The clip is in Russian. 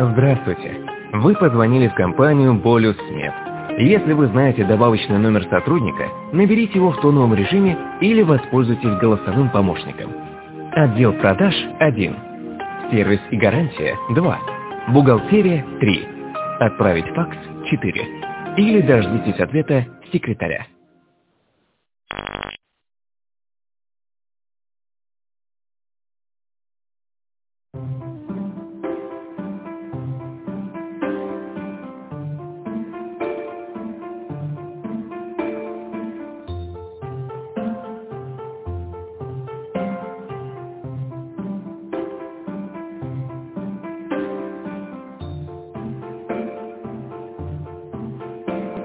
Здравствуйте. Вы позвонили в компанию «Болюс-Смет». Если вы знаете добавочный номер сотрудника, наберите его в тоновом режиме или воспользуйтесь голосовым помощником. Отдел продаж – 1. Сервис и гарантия – 2. Бухгалтерия – 3. Отправить факс – 4. Или дождитесь ответа секретаря.